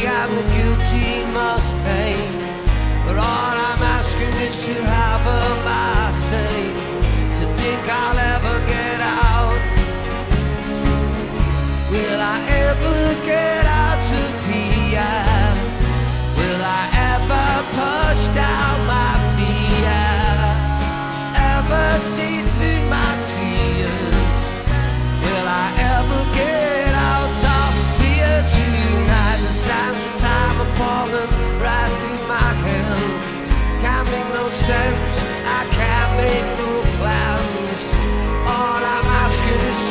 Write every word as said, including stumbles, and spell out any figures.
and the guilty must pay. But all I'm asking is to have a my say, to think I'll ever